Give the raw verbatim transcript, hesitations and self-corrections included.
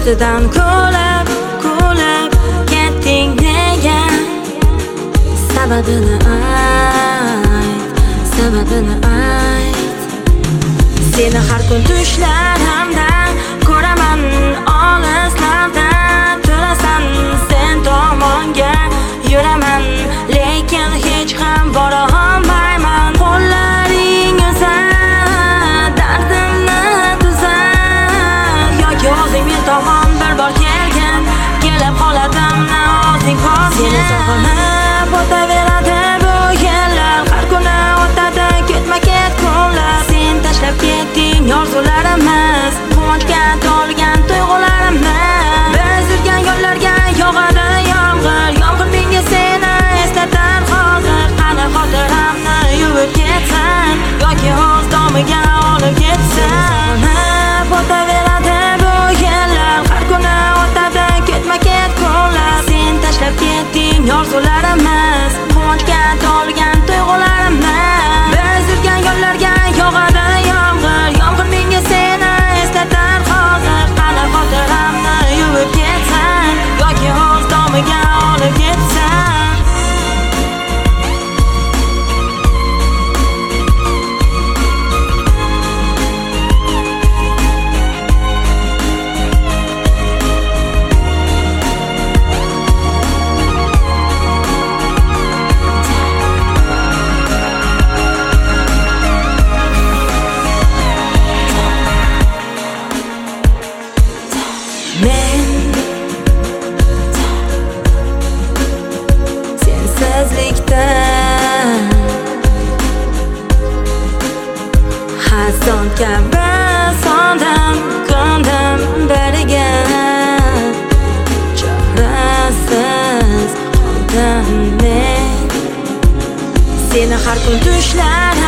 ustidan kulib kulib ketding nega? Sababini ayt, sababini ayt. Seni har kun tushlarimda ko'raman olislardan. To'lasan sen tomonga yuraman, lekin hech ham bora olmayman. Qo'llaring uzar, dardimni tuzar, yoki o'zing men tomon bir bor kelgin, kelib qoladimni o'zing bor. Seni sog'inib o'taveradi bu yillar, har kuni o'tadi ketma-ket kunlar. Sen tashlab ketding orzularimiz, quvonchga to'lgan tuyg'ularimiz. Biz yurgan yo'llarga yog'adi yomg'ir, yomg'ir menga seni eslatar hozir. Qani xotiramni yuvib ketsin, yoki o'z domiga olib ketsin. O'taveradi bu yillar, har kuni o'tadi ketma-ket kunlar. Sen tashlab ketding orzularimiz, quvonchga to'lgan tuyg'ularimiz. Biz yurgan yo'llarga yog'adi yomg'ir, yomg'ir menga seni eslatar hozir. Qani xotiramni yuvib ketsin, yoki o'z domiga olib ketsin. Men sensizlikdan hason kabi sondim, ko'ndim biriga. Chorasiz qoldim men. Seni har kun tushlarim